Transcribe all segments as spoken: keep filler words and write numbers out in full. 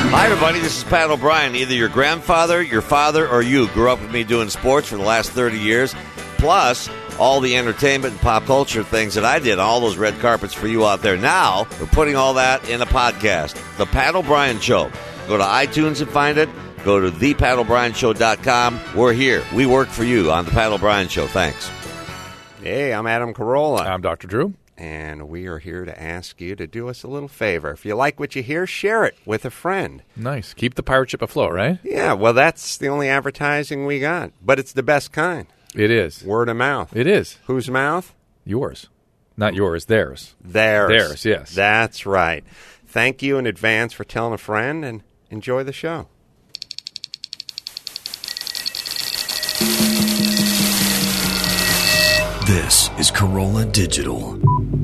Hi, everybody. This is Pat O'Brien. Either your grandfather, your father, or you grew up with me doing sports for the last thirty years, plus all the entertainment and pop culture things that I did on all those red carpets for you out there. Now, we're putting all that in a podcast, The Pat O'Brien Show. Go to iTunes and find it. Go to the pat o'brien show dot com. We're here. We work for you on The Pat O'Brien Show. Thanks. Hey, I'm Adam Carolla. I'm Doctor Drew. And we are here to ask you to do us a little favor. If you like what you hear, share it with a friend. Nice. Keep the pirate ship afloat, right? Yeah, well, that's the only advertising we got. But it's the best kind. It is. Word of mouth. It is. Whose mouth? Yours. Not yours, theirs. Theirs. Theirs, yes. That's right. Thank you in advance for telling a friend, and enjoy the show. This is Carolla Digital.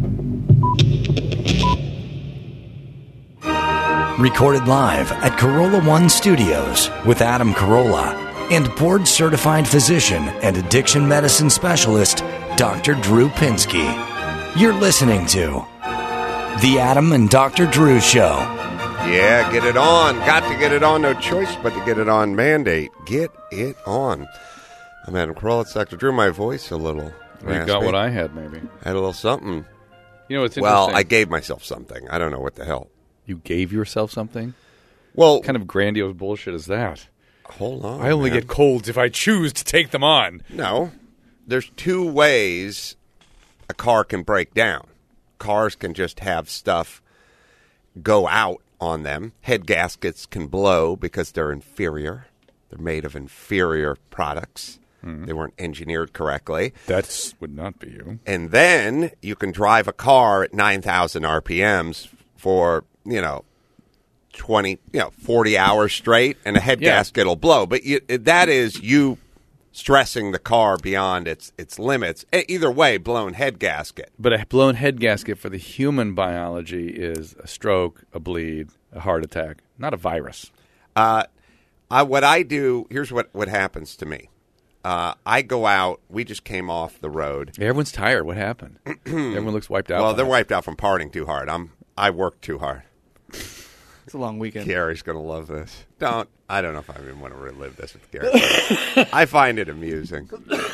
Recorded live at Carolla One Studios with Adam Carolla and board-certified physician and addiction medicine specialist, Doctor Drew Pinsky. You're listening to The Adam and Doctor Drew Show. Yeah, get it on. Got to get it on. No choice but to get it on. Mandate. Get it on. I'm Adam Carolla. It's Doctor Drew. My voice a little raspy. You got what I had, maybe. I had a little something. You know, it's interesting. Well, I gave myself something. I don't know what the hell. You gave yourself something? Well, what kind of grandiose bullshit is that? Hold on. I only man. get colds if I choose to take them on. No. There's two ways a car can break down. Cars can just have stuff go out on them. Head gaskets can blow because they're inferior. They're made of inferior products. Mm-hmm. They weren't engineered correctly. That would not be you. And then you can drive a car at nine thousand R P Ms for, you know, twenty, you know, forty hours straight, and a head yeah. gasket will blow. But you, that is you stressing the car beyond its its limits. Either way, blown head gasket. But a blown head gasket for the human biology is a stroke, a bleed, a heart attack, not a virus. Uh, I, what I do, here's what, what happens to me. Uh, I go out. We just came off the road. Everyone's tired. What happened? Everyone looks wiped out. Well, they're wiped out from partying too hard. I'm I work too hard. It's a long weekend. Gary's going to love this. Don't. I don't know if I even want to relive this with Gary. I find it amusing.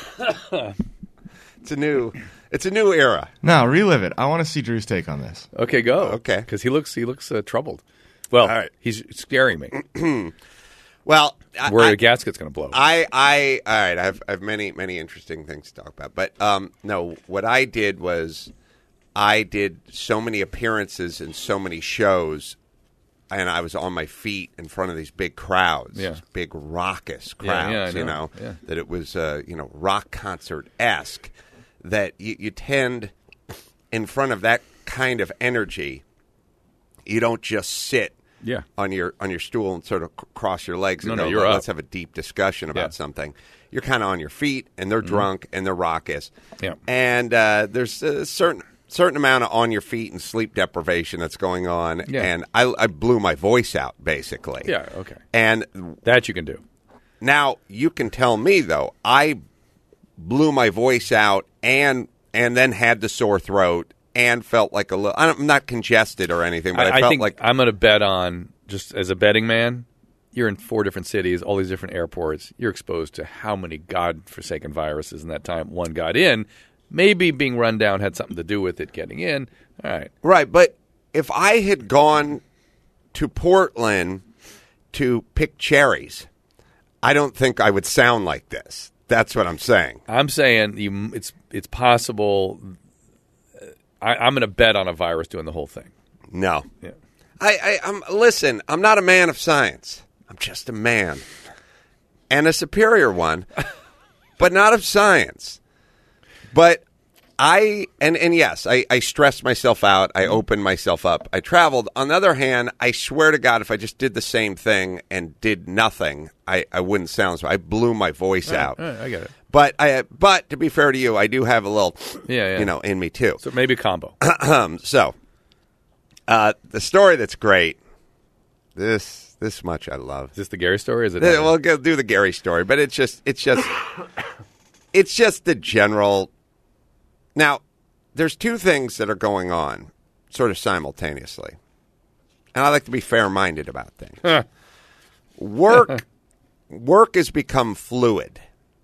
It's a new. It's a new era. No, relive it. I want to see Drew's take on this. Okay, go. Okay, because he looks he looks uh, troubled. Well, all right. He's scaring me. Well, I, where I, the gasket's going to blow. I, I, all right. I have, I have many, many interesting things to talk about. But um, no, what I did was, I did so many appearances in so many shows, and I was on my feet in front of these big crowds, yeah. these big raucous crowds. Yeah, yeah, I know. You know yeah. that it was, uh, you know, rock concert esque. That you, you tend, in front of that kind of energy, you don't just sit. Yeah. on your on your stool and sort of c- cross your legs and no, go, no, you're let's up. have a deep discussion about yeah. something. You're kind of on your feet, and they're mm-hmm. drunk, and they're raucous. Yeah. And uh, there's a certain certain amount of on your feet and sleep deprivation that's going on. Yeah. And I, I blew my voice out, basically. Yeah, okay. And that you can do. Now, you can tell me, though, I blew my voice out and and then had the sore throat and felt like a little – I'm not congested or anything, but I, I, I felt think like – I'm going to bet on, just as a betting man, you're in four different cities, all these different airports. You're exposed to how many godforsaken viruses in that time one got in. Maybe being run down had something to do with it getting in. All right. Right, but if I had gone to Portland to pick cherries, I don't think I would sound like this. That's what I'm saying. I'm saying you, it's it's possible. I, I'm going to bet on a virus doing the whole thing. No. Yeah. I, I, I'm listen. I'm not a man of science. I'm just a man, and a superior one, but not of science. But I and and yes, I, I stressed myself out. I opened myself up. I traveled. On the other hand, I swear to God, if I just did the same thing and did nothing, I, I wouldn't sound so. I blew my voice all right, out. All right, I get it. But I, but to be fair to you, I do have a little, yeah, yeah. you know, in me too. So maybe a combo. so, uh, the story that's great. This this much I love. Is this the Gary story? Or is it? Uh, we'll go do the Gary story, but it's just it's just it's just the general. Now, there's two things that are going on, sort of simultaneously. and I like to be fair-minded about things. Work, work has become fluid.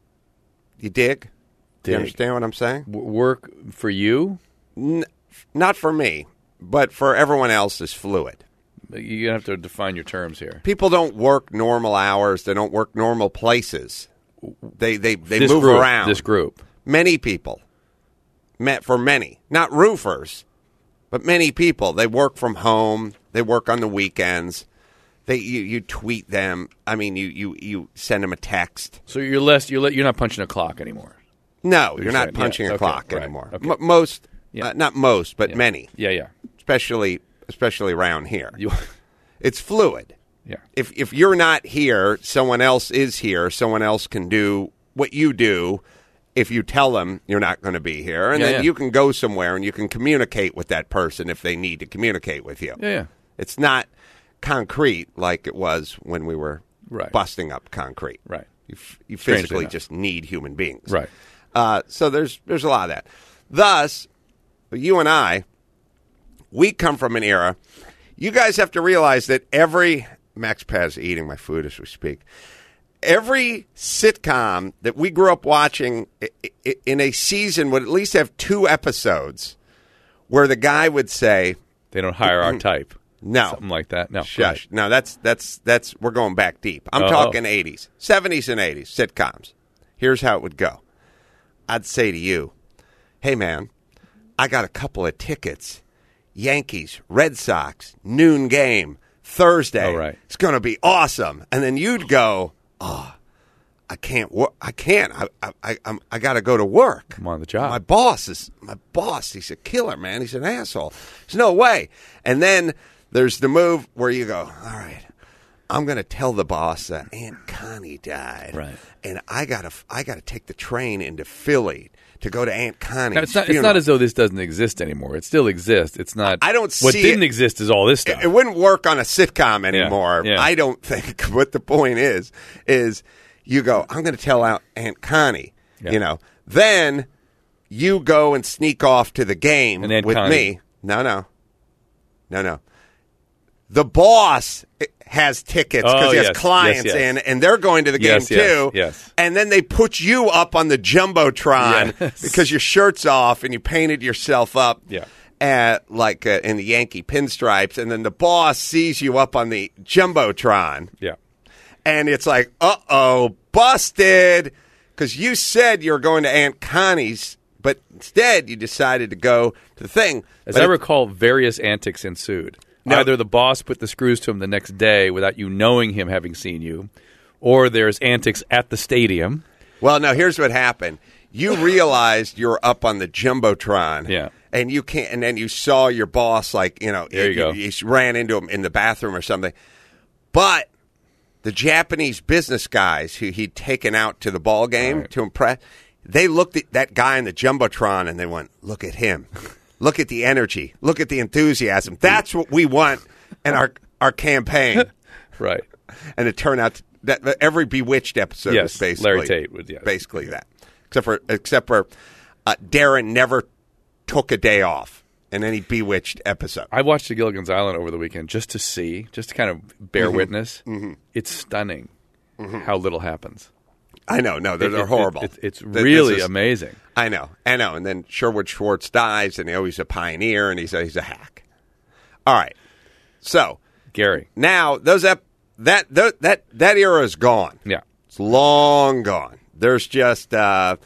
You dig? Do Dig. you understand what I'm saying? W- work for you? N- not for me, but for everyone else is fluid. You have to define your terms here. People don't work normal hours. They don't work normal places. They they, they This move group, around. This group. Many people. Met for many. Not roofers, but many people. They work from home. They work on the weekends. They you, you tweet them. I mean, you, you, you send them a text. So you're less. You're le- you're not punching a clock anymore. No, You're you're not saying, punching yeah, a okay, clock right, anymore. okay. M- most, Yeah. uh, not most, but Yeah. many, Yeah, yeah. especially especially around here. You, It's fluid. yeah. If if you're not here, someone else is here. Someone else can do what you do. If you tell them you're not going to be here, and Yeah, then yeah. you can go somewhere and you can communicate with that person if they need to communicate with you. Yeah, yeah. It's not concrete like it was when we were Right. busting up concrete. Right. You, f- you Strangely physically enough. just need human beings. Right. Uh, so there's there's a lot of that. Thus, you and I, we come from an era. You guys have to realize that every Max Paz eating my food as we speak. Every sitcom that we grew up watching i- i- in a season would at least have two episodes where the guy would say, They don't hire our type. No. Something like that. No. "Shush." No, that's that's that's we're going back deep. I'm Oh. talking eighties, seventies, and eighties sitcoms. Here's how it would go. I'd say to you, "Hey, man, I got a couple of tickets. Yankees, Red Sox, noon game, Thursday. Oh, right. It's going to be awesome." And then you'd go, "Oh, I can't. Wor- I can't. I I I, I'm, I got to go to work. I'm on the job. My boss is my boss. He's a killer, man. He's an asshole. There's no way." And then there's the move where you go, "All right, I'm going to tell the boss that Aunt Connie died, Right. and I got to I got to take the train into Philly to go to Aunt Connie's Now, it's not. It's funeral." not as though this doesn't exist anymore. It still exists. It's not. I don't What see didn't it- exist is all this stuff. It, it wouldn't work on a sitcom anymore. yeah. I don't think. What the point is is you go, "I'm going to tell out Aunt Connie," Yeah. you know. Then you go and sneak off to the game And Aunt with Connie- me. No, no, no, no. The boss has tickets because Oh, he has yes, clients yes, yes. in, and they're going to the game Yes, yes, too. yes. And then they put you up on the jumbotron Yes. because your shirt's off and you painted yourself up Yeah. at like uh, in the Yankee pinstripes, and then the boss sees you up on the jumbotron, yeah. and it's like, uh oh, busted, because you said you were going to Aunt Connie's, but instead you decided to go to the thing. As But I it- recall, various antics ensued. No. Either the boss put the screws to him the next day without you knowing him having seen you, or there's antics at the stadium. Well, no, here's what happened. You realized you were up on the jumbotron, Yeah. and you can't, and then you saw your boss, like you know, There you go. you ran into him in the bathroom or something. But the Japanese business guys who he'd taken out to the ball game Right. to impress, they looked at that guy in the jumbotron and they went, "Look at him, look at the energy, look at the enthusiasm. That's what we want in our our campaign." Right. And it turned out that that every Bewitched episode Yes, is basically Larry Tate would, yes. basically that, except for except for uh, Darren never took a day off in any Bewitched episode. I watched the Gilligan's Island over the weekend just to see, just to kind of bear Mm-hmm. witness. It's stunning how little happens. I know, no, they're, It- they're it- horrible. it- it's Th- this really is- amazing. I know, I know. And then Sherwood Schwartz dies, and he's a pioneer, and he's a, he's a hack. All right, so Gary. now those ep- that that that that era is gone. Yeah. It's long gone. There's just uh,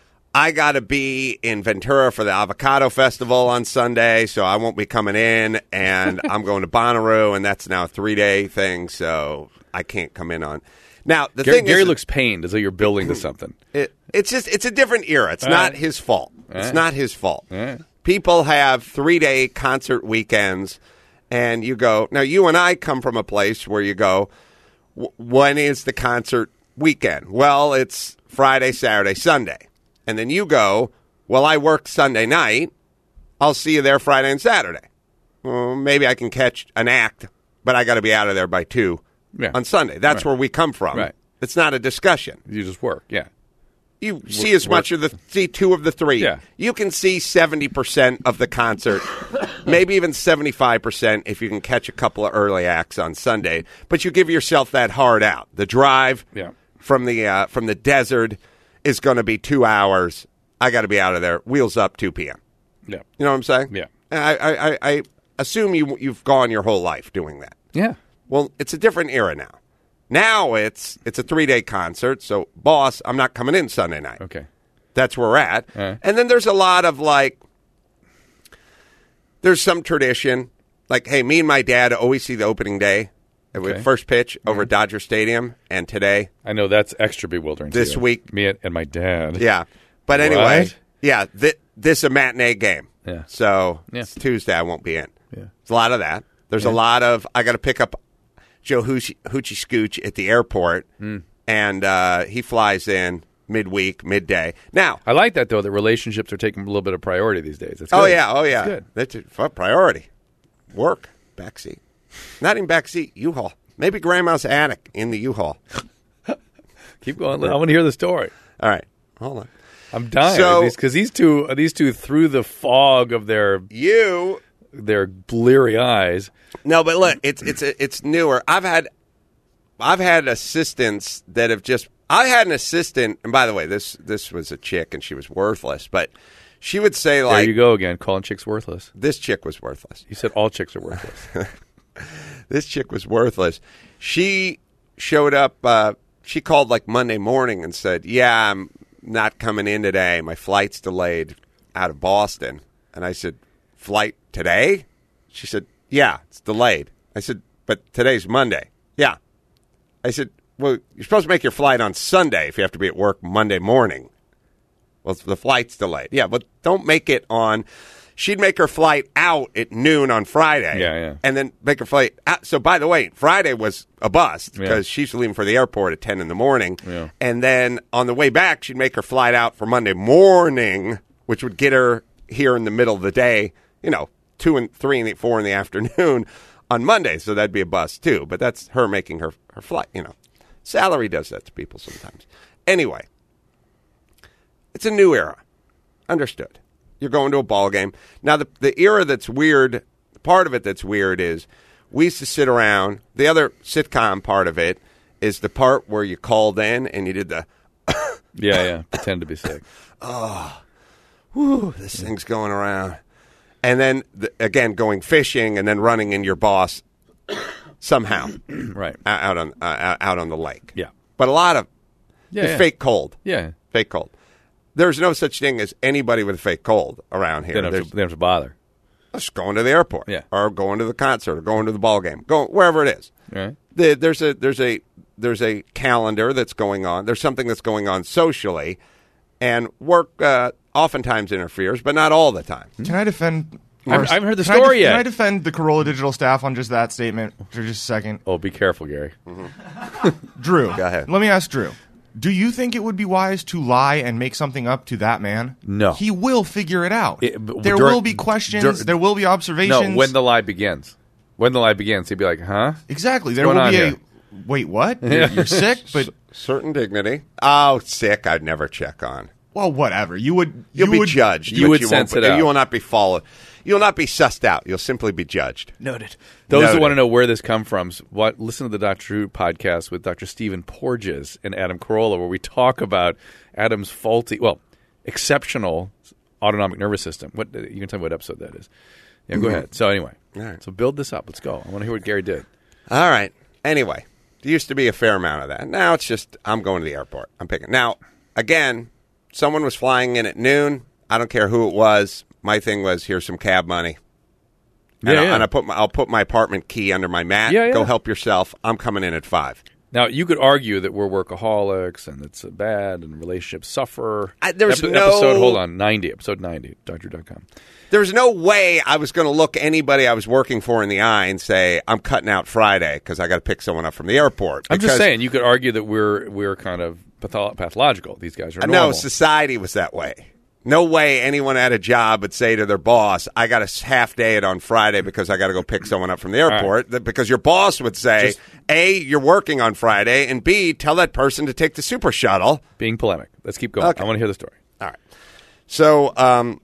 I got to be in Ventura for the Avocado Festival on Sunday, so I won't be coming in, and I'm going to Bonnaroo, and that's now a three day thing, so I can't come in on. Now the Gary, thing Gary is, looks pained as though you're building to something. it, it's just it's a different era. It's All not right. his fault. It's right. not his fault. All right. People have three day concert weekends, and you go now. You and I come from a place where you go, "W- when is the concert weekend? Well, it's Friday, Saturday, Sunday, and then you go, well, I work Sunday night. I'll see you there Friday and Saturday. Well, maybe I can catch an act, but I got to be out of there by two Yeah. on Sunday. That's Right. where we come from. Right. It's not a discussion. You just work. Yeah. you see as much of the see two of the three. Yeah. You can see seventy percent of the concert, maybe even seventy-five percent if you can catch a couple of early acts on Sunday. But you give yourself that hard out. The drive Yeah. from the uh, from the desert is going to be two hours. I got to be out of there. Wheels up, two p.m. Yeah. You know what I'm saying? Yeah. I, I, I, I assume you, you've gone your whole life doing that. Yeah. Well, it's a different era now. Now it's it's a three-day concert, so, boss, I'm not coming in Sunday night. Okay. That's where we're at. Uh. And then there's a lot of, like, there's some tradition. Like, hey, me and my dad always see the opening day, Okay. first pitch over at Dodger Stadium, and today, I know that's extra bewildering. to This you. week- Me and, and my dad. yeah. But anyway, What? yeah, th- this is a matinee game. Yeah. So Yeah. it's Tuesday, I won't be in. Yeah. There's a lot of that. There's a lot of, I got to pick up Joe Hoochie, Hoochie Scooch at the airport, Hmm. and uh, he flies in midweek, midday. Now, I like that though. That relationships are taking a little bit of priority these days. That's oh good. yeah, oh yeah, That's good. That's a priority. Work, backseat, not even backseat, U-Haul. Maybe grandma's attic in the U-Haul. Keep going. I want to hear the story. All right, hold on. I'm dying So- because these two, these two, through the fog of their You their bleary eyes. no, but look, it's it's it's newer. I've had I've had assistants that have just. I had an assistant, and by the way, this this was a chick, and she was worthless. But she would say There like, you go again, calling chicks worthless. "This chick was worthless. You said all chicks are worthless. This chick was worthless." She showed up. Uh, she called like Monday morning and said, "Yeah, I'm not coming in today. My flight's delayed out of Boston." And I said, "Flight today?" She said, "Yeah, it's delayed." I said, "But today's Monday." "Yeah." I said, "Well, you're supposed to make your flight on Sunday if you have to be at work Monday morning." "Well, the flight's delayed." "Yeah, but don't make it on." She'd make her flight out at noon on Friday. Yeah, yeah. And then make her flight out. So, by the way, Friday was a bust because Yeah. she's leaving for the airport at ten in the morning. Yeah. And then on the way back, she'd make her flight out for Monday morning, which would get her here in the middle of the day, you know, two and three and four in the afternoon on Monday. So that'd be a bust too. But that's her making her, her flight, you know. Salary does that to people sometimes. Anyway, it's a new era. Understood. You're going to a ball game. Now, the the era that's weird, part of it that's weird is we used to sit around. The other sitcom part of it is the part where you called in and you did the, Yeah, yeah. Pretend to be sick. whew, this thing's going around. And then, the, again, going fishing and then running in your boss somehow Right. uh, out on uh, out on the lake. Yeah. But a lot of Yeah. it's yeah. fake cold. Yeah. Fake cold. There's no such thing as anybody with a fake cold around here. They don't, have There's to, they don't have to bother. just going to the airport, Yeah. or going to the concert, or going to the ball game, going wherever it is. Right. The, there's a there's a there's a calendar that's going on. There's something that's going on socially, and work uh, oftentimes interferes, but not all the time. Can I defend? I haven't- I haven't heard the can I story def- yet. Can I defend the Corolla Digital staff on just that statement for just a second? Oh, be careful, Gary. Drew, Go ahead. Let me ask Drew. Do you think it would be wise to lie and make something up to that man? No. He will figure it out. It- but there during- will be questions. dur- there will be observations. No, when the lie begins. When the lie begins, he'd be like, huh? exactly. There going will on be here? a. Wait, what? You're, you're sick, but Certain dignity. Oh, sick! I'd never check on. well, whatever. You would. You'll you be would, judged. you but would you sense won't, it out. You will not be followed. You will not be sussed out. You'll simply be judged. Noted. Those Noted. who want to know where this come from, what listen to the Doctor Drew podcast with Doctor Stephen Porges and Adam Carolla, where we talk about Adam's faulty, well, exceptional autonomic nervous system. What you can tell me what episode that is? Yeah, go ahead. So anyway, All right. so build this up. Let's go. I want to hear what Gary did. All right. Anyway, there used to be a fair amount of that. Now it's just I'm going to the airport. I'm picking. Now, again, someone was flying in at noon. I don't care who it was. My thing was, here's some cab money. And, Yeah, I, yeah. and I put my, I'll put my apartment key under my mat. Yeah, yeah. Go help yourself. I'm coming in at five. Now, you could argue that we're workaholics and it's bad and relationships suffer. I- there's Epi- no- Episode, hold on, ninety, episode ninety, doctor dot com. There's no way I was going to look anybody I was working for in the eye and say, I'm cutting out Friday because I got to pick someone up from the airport. I'm just Because- saying, you could argue that we're we're kind of patho- pathological. These guys are No, normal. society was that way. No way anyone at a job would say to their boss, I got to half day it on Friday because I got to go pick someone up from the airport. Right. Because your boss would say, Just, A, you're working on Friday, and B, tell that person to take the super shuttle. Being polemic. Let's keep going. Okay. I want to hear the story. All right. So um,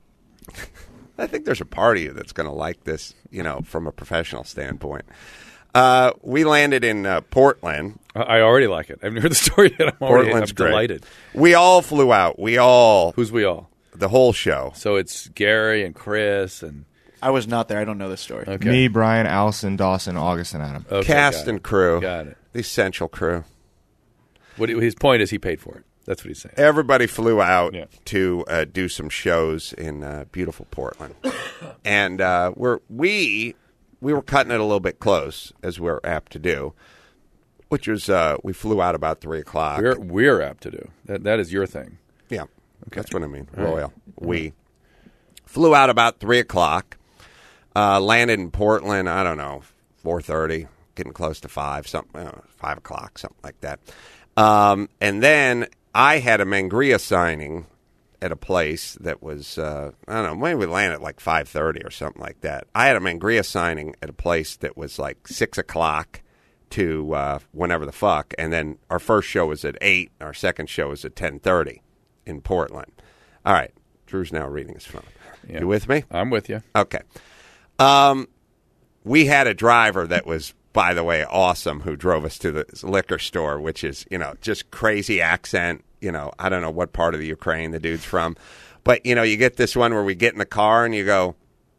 I think there's a party that's going to like this, you know, from a professional standpoint. Uh, we landed in uh, Portland. I already like it. I haven't heard the story yet. I'm already Portland's I'm great. delighted. We all flew out. We all. Who's we all? The whole show. So it's Gary and Chris and. I was not there. I don't know this story. Okay. Me, Brian, Allison, Dawson, August, and Adam. Okay, Cast and crew. Got it. The essential crew. What his point is, he paid for it. That's what he's saying. Everybody flew out yeah. to uh, do some shows in uh, beautiful Portland, and uh, we're we. We were cutting it a little bit close, as we're apt to do, which was uh, we flew out about three o'clock. We're we're apt to do that. That is your thing. Yeah, okay. That's what I mean. All Royal. Right. We flew out about three o'clock. Uh, landed in Portland. I don't know, four thirty, getting close to five, something, uh, five o'clock, something like that. Um, and then I had a Mangria signing at a place that was, uh, I don't know, maybe we landed at like five thirty or something like that. I had a Mangria signing at a place that was like six o'clock to uh, whenever the fuck, and then our first show was at eight, our second show was at ten thirty in Portland. All right, Drew's now reading his phone. Yeah. You with me? I'm with you. Okay. Um, we had a driver that was, by the way, awesome, who drove us to the liquor store, which is, you know, just crazy accent. You know, I don't know what part of the Ukraine the dude's from. But, you know, you get this one where we get in the car and you go,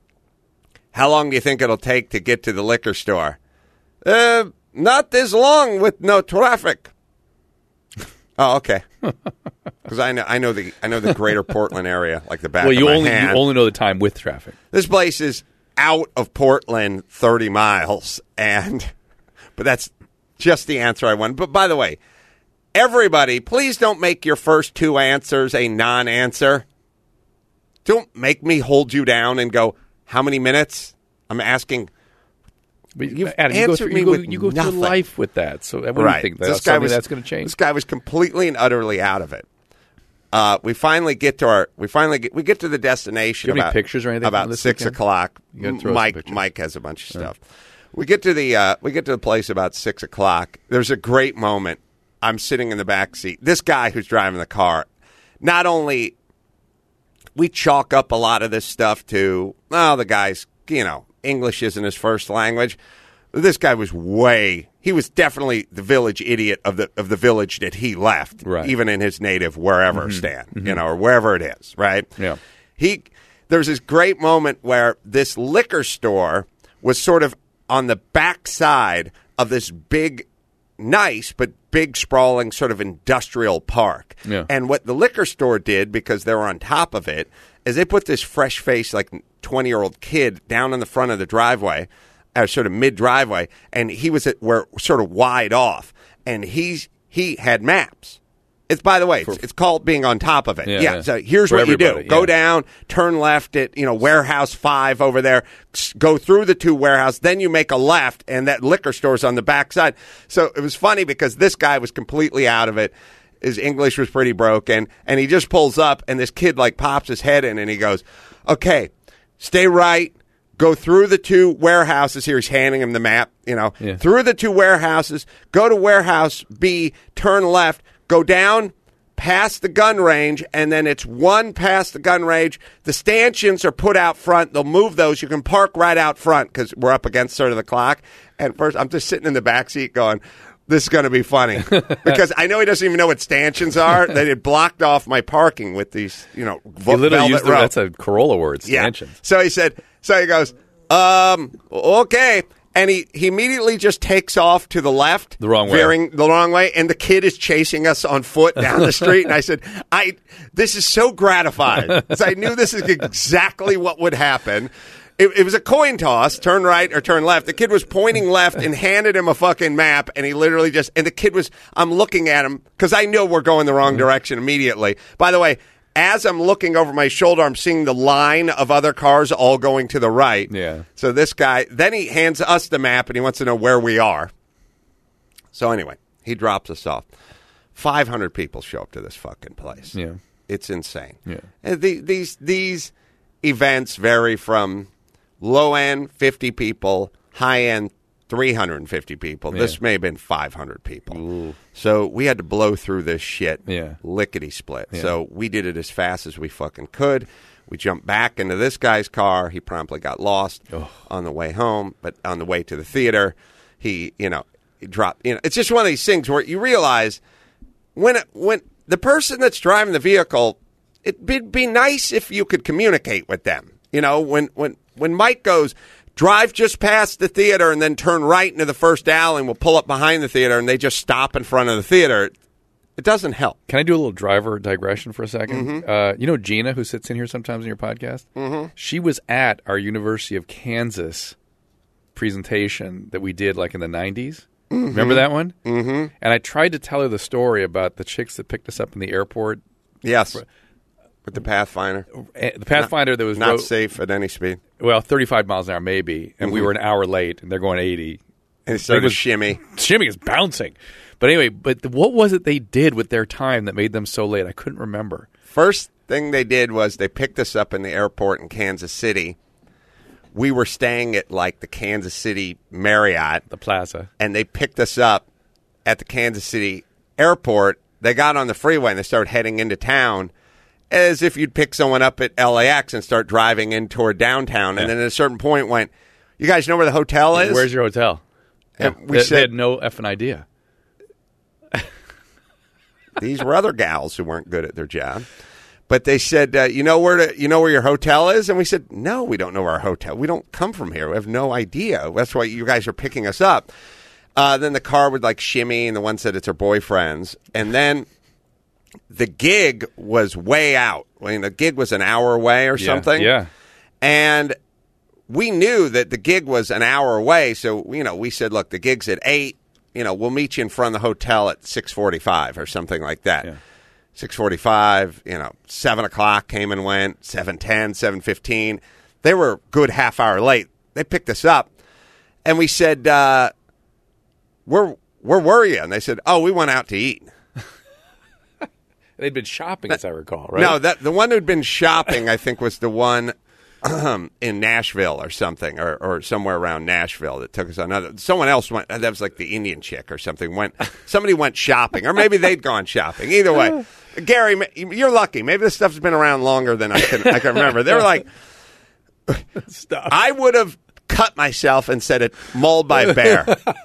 how long do you think it'll take to get to the liquor store? Uh, not this long with no traffic. Oh, okay. Because I know, I know the, I know the greater Portland area like the back well, of you my only hand. you only know the time with traffic. This place is out of Portland thirty miles, and but that's just the answer I wanted. But by the way, everybody, please don't make your first two answers a non-answer. Don't make me hold you down and go, how many minutes? I'm asking. But You've Adam, you go answered through, me you go, with you go nothing. through life with that. So what do Right. you think? This That's guy something was, that's going to change? This guy was completely and utterly out of it. Uh, we finally get to our. We finally get. We get to the destination. Do you have about, any pictures or anything About from this six weekend? o'clock. You gotta throw us a Mike. picture. Mike has a bunch of stuff. We get to the. Uh, we get to the place about six o'clock. There's a great moment. I'm sitting in the back seat. This guy who's driving the car. Not only we chalk up a lot of this stuff to, oh, the guy's, you know, English isn't his first language. This guy was way. He was definitely the village idiot of the of the village that he left, right. even in his native wherever Mm-hmm. stand, Mm-hmm. you know, or wherever it is, right? Yeah. He there's this great moment where this liquor store was sort of on the back side of this big, nice but big sprawling sort of industrial park. Yeah. And what the liquor store did, because they were on top of it, is they put this fresh faced like twenty year old kid down in the front of the driveway. Or sort of mid driveway, and he was at where sort of wide off, and he's he had maps. It's by the way, it's, it's called being on top of it. Yeah, Yeah. yeah. So here's For what you do: everybody, go yeah. down, turn left at you know warehouse five over there, s- go through the two warehouse, then you make a left, and that liquor store's on the back side. So it was funny because this guy was completely out of it. His English was pretty broken, and he just pulls up, and this kid like pops his head in, and he goes, "Okay, stay right." Go through the two warehouses here. He's handing him the map, you know. Yeah. Through the two warehouses, go to warehouse B, turn left, go down past the gun range, and then it's one past the gun range. The stanchions are put out front. They'll move those. You can park right out front because we're up against sort of the clock. And first, I'm just sitting in the back seat going, this is going to be funny because I know he doesn't even know what stanchions are. They had blocked off my parking with these, you know, vo- You literally velvet used the, rope. that's a Corolla word, stanchions. Yeah. So he said, so he goes, um, okay. And he, he immediately just takes off to the left. The wrong way. Veering the wrong way. And the kid is chasing us on foot down the street. And I said, I, this is so gratifying. Because I knew this is exactly what would happen. It, it was a coin toss, turn right or turn left. The kid was pointing left and handed him a fucking map, and he literally just, and the kid was, I'm looking at him, because I know we're going the wrong direction immediately. By the way, as I'm looking over my shoulder, I'm seeing the line of other cars all going to the right. Yeah. So this guy, then he hands us the map, and he wants to know where we are. So anyway, he drops us off. five hundred people show up to this fucking place. Yeah. it's insane. Yeah. And the, these these events vary from low end fifty people, high end three hundred fifty people. Yeah. This may have been five hundred people. Ooh. So we had to blow through this shit Yeah. lickety split. Yeah. So we did it as fast as we fucking could. We jumped back into this guy's car. He promptly got lost Oh. on the way home, but on the way to the theater, he, you know, he dropped. You know, it's just one of these things where you realize when when the person that's driving the vehicle, it'd be nice if you could communicate with them. You know, when when when Mike goes, drive just past the theater and then turn right into the first alley, and we'll pull up behind the theater, and they just stop in front of the theater. It doesn't help. Can I do a little driver digression for a second? Mm-hmm. Uh, you know Gina, who sits in here sometimes in your podcast? Mm-hmm. She was at our University of Kansas presentation that we did like in the nineties. Mm-hmm. Remember that one? Mm-hmm. And I tried to tell her the story about the chicks that picked us up in the airport. Yes, with the Pathfinder, Eh, The Pathfinder that was not ro- safe at any speed, well, thirty-five miles an hour maybe, and Mm-hmm. we were an hour late, and they're going eighty. and it started was- to shimmy. Shimmy is bouncing. But anyway, but the, what was it they did with their time that made them so late? I couldn't remember. First thing they did was they picked us up in the airport in Kansas City. We were staying at like the Kansas City Marriott, The Plaza. and they picked us up at the Kansas City airport. They got on the freeway and they started heading into town as if you'd pick someone up at L A X and start driving in toward downtown. Yeah. And then at a certain point went, you guys know where the hotel is? Where's your hotel? And Yeah. we they, said- they had no effing idea. These were other gals who weren't good at their job. But they said, uh, you know where to, you know where your hotel is? And we said, no, we don't know where our hotel. We don't come from here. We have no idea. That's why you guys are picking us up. Uh, then the car would like shimmy, and the one said it's her boyfriend's. And then the gig was way out. I mean, the gig was an hour away or Yeah, something. Yeah. And we knew that the gig was an hour away. So, you know, we said, look, the gig's at eight. You know, we'll meet you in front of the hotel at six forty-five or something like that. Yeah. six forty-five, you know, seven o'clock came and went, seven ten, seven fifteen. They were a good half hour late. They picked us up, and we said, uh, where, where were you? And they said, oh, we went out to eat. They'd been shopping, as I recall, right? No, that the one who'd been shopping, I think, was the one in Nashville or something, or, or somewhere around Nashville that took us on. Other, someone else went. That was like the Indian chick or something. Went. Somebody went shopping, or maybe they'd gone shopping. Either way, Gary, you're lucky. Maybe this stuff's been around longer than I can. I can remember. They were like, Stop. I would have cut myself and said it mauled by bear.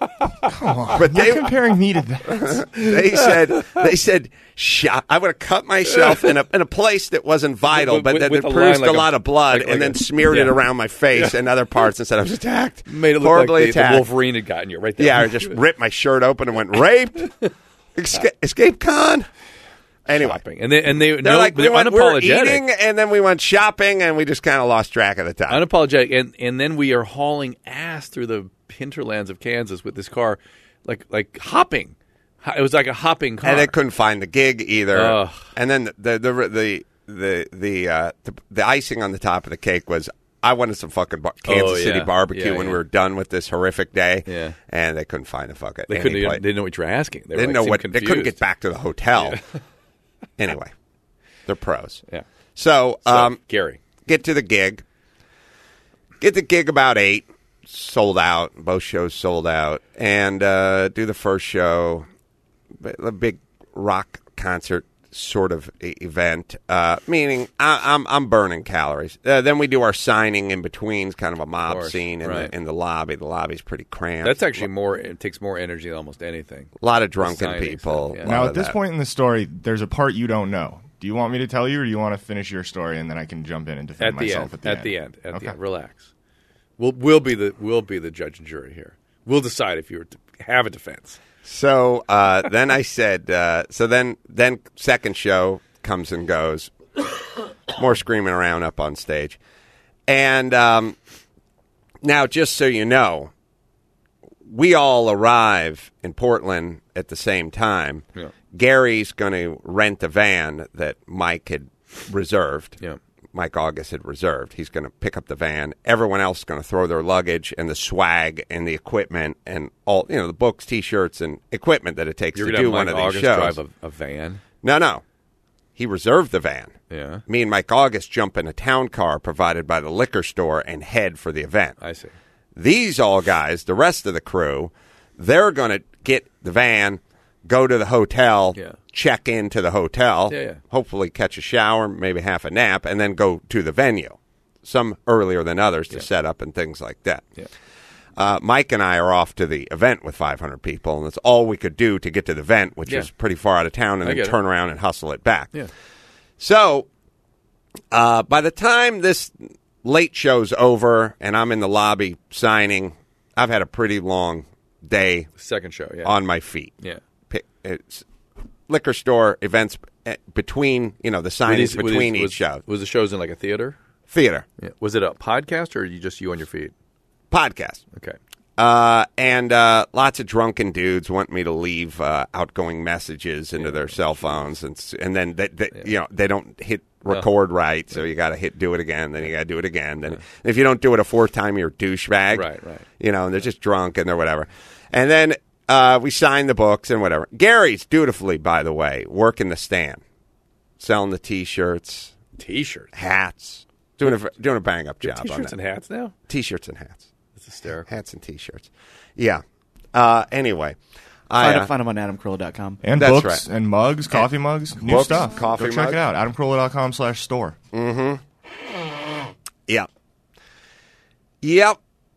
But You're they comparing me to that. they said they said shot. I would have cut myself in a in a place that wasn't vital, With- but with- that with that a produced line a like lot a- of blood, like- and like then a- smeared it yeah. around my face and other parts and said I was attacked. Made it look horribly like the, the attacked. Wolverine had gotten you right there. Yeah, I just ripped my shirt open and went raped. Escape, escape con. Anyway, Shopping. And they, and they, they're no, like we they're went, we were unapologetic. eating, and then we went shopping, and we just kind of lost track of the time. Unapologetic. And, and then we are hauling ass through the hinterlands of Kansas with this car, like like hopping. Ho- It was like a hopping car. And they couldn't find the gig either. Ugh. And then the the the the the, uh, the the icing on the top of the cake was I wanted some fucking bar- Kansas Oh, City yeah. barbecue Yeah, when yeah. we were done with this horrific day. Yeah. And they couldn't find the fucking. They any couldn't. Even, place. they didn't know what you were asking. They, They were didn't know like, what. seemed They couldn't confused. get back to the hotel. Anyway, they're pros. Yeah. So, So, um, Gary. get to the gig. Get the gig about eight. Sold out. Both shows sold out. And uh, do the first show. A big rock concert sort of e- event. Uh, meaning I, I'm I'm burning calories. Uh, then we do our signing in between. It's kind of a mob course, scene in, right. the, in the lobby. The lobby's pretty cramped. That's actually more. It takes more energy than almost anything. a lot of drunken signing people. stuff, yeah. a lot Now, of at this that. point in the story, there's a part you don't know. Do you want me to tell you, or do you want to finish your story and then I can jump in and defend At the myself end. at the At end? the end. At Okay. the end. Relax. We'll we'll be the we'll be the judge and jury here. We'll decide if you were to have a defense. So uh, then I said, uh, so then then second show comes and goes, more screaming around up on stage, and um, now just so you know, we all arrive in Portland at the same time. Yeah. Gary's going to rent a van that Mike had reserved. Yeah. Mike August had reserved. He's going to pick up the van. Everyone else is going to throw their luggage and the swag and the equipment and all, you know, the books, T-shirts, and equipment that it takes You're to gonna do have one Mike of these August shows. drive a, a van. No, no. he reserved the van. Yeah. Me and Mike August jump in a town car provided by the liquor store and head for the event. I see. These all guys, the rest of the crew, they're going to get the van, go to the hotel, Yeah. check into the hotel, Yeah, yeah. hopefully catch a shower, maybe half a nap, and then go to the venue. Some earlier than others to Yeah. set up and things like that. Yeah. Uh, Mike and I are off to the event with five hundred people, and that's all we could do to get to the event, which Yeah. is pretty far out of town, and I then get it. turn around and hustle it back. Yeah. So uh, by the time this late show's over and I'm in the lobby signing, I've had a pretty long day Second show, yeah. on my feet. yeah. Pi- It's liquor store events eh, between, you know, the Were signings these- were between these- each was, show. Was the shows in like a theater? Theater. Yeah. Was it a podcast or you just you on your feet? Podcast. Okay. Uh, and uh, lots of drunken dudes want me to leave uh, outgoing messages into their cell phones, and s- and then they, they, you know they don't hit record right, so you got to hit do it again, then you got to do it again. Then if you don't do it a fourth time, you're a douchebag. Right, right. You know, and they're just drunk and they're whatever. And then uh, we sign the books and whatever. Gary's dutifully, by the way, working the stand, selling the T-shirts, T-shirts. hats, doing a doing a bang up job on T-shirts that. and hats now? T-shirts and hats. That's hysterical. Hats and T-shirts. Yeah. Uh, anyway, I, Find, uh, find them on adam carolla dot com. And That's books right. and mugs, coffee mugs, new books, stuff. coffee Go check mugs. it out. adam carolla dot com slash store. yeah, yep,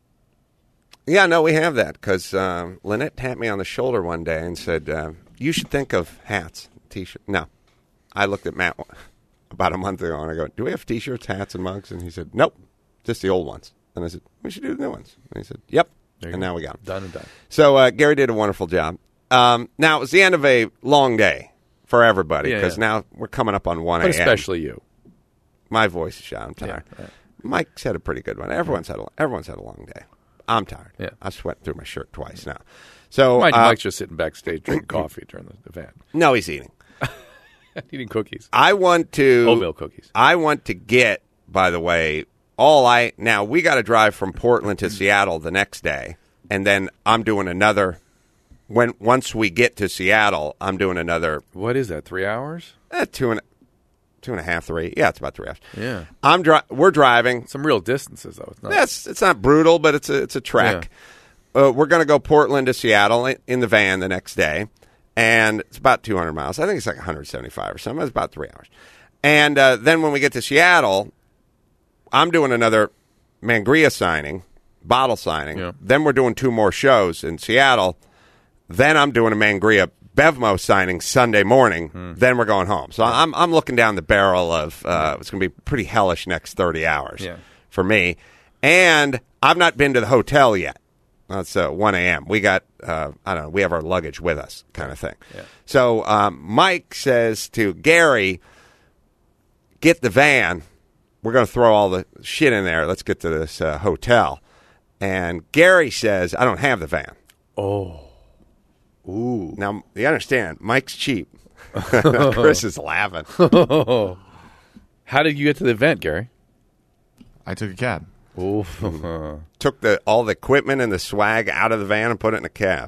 yeah. No, we have that because um, Lynette tapped me on the shoulder one day and said, uh, "You should think of hats, T-shirts." No, I looked at Matt about a month ago and I go, "Do we have T-shirts, hats, and mugs?" And he said, "Nope, just the old ones." And I said, "We should do the new ones." And he said, "Yep." There you And go. now we got them. Done and done. So uh, Gary did a wonderful job. Um, now, it was the end of a long day for everybody Yeah, because yeah. now we're coming up on one But a.m. especially you. My voice is shot. I'm tired. Yeah, right. Mike's had a pretty good one. Everyone's had a, everyone's had a long day. I'm tired. Yeah. I sweat through my shirt twice now. So Mike, uh, Mike's just sitting backstage drinking coffee during the event. no, he's eating. Eating cookies. I want to Oatmeal cookies. I want to get, by the way, all I now we got to drive from Portland to Seattle the next day, and then I'm doing another. When once we get to Seattle, I'm doing another What is that, three hours? eh, two and two and a half, three. Yeah, it's about three hours. Yeah. I'm dri- We're driving. Some real distances, though. It's not. That's it's not brutal, but it's a it's a trek. Uh, we're going to go Portland to Seattle in, in the van the next day, and it's about two hundred miles. I think it's like one hundred seventy-five or something. It's about three hours. And uh, then when we get to Seattle, I'm doing another Mangria signing, bottle signing. Yeah. Then we're doing two more shows in Seattle. Then I'm doing a Mangria Bevmo signing Sunday morning. Hmm. Then we're going home. So I'm I'm looking down the barrel of uh, it's going to be pretty hellish next thirty hours Yeah. for me. And I've not been to the hotel yet. It's uh, one a.m. We got, uh, I don't know, we have our luggage with us kind of thing. Yeah. So um, Mike says to Gary, get the van. We're going to throw all the shit in there. Let's get to this uh, hotel. And Gary says, I don't have the van. Oh. Ooh. Now, you understand, Mike's cheap. Chris is laughing. How did you get to the event, Gary? I took a cab. Oh. Took the all the equipment and the swag out of the van and put it in a cab.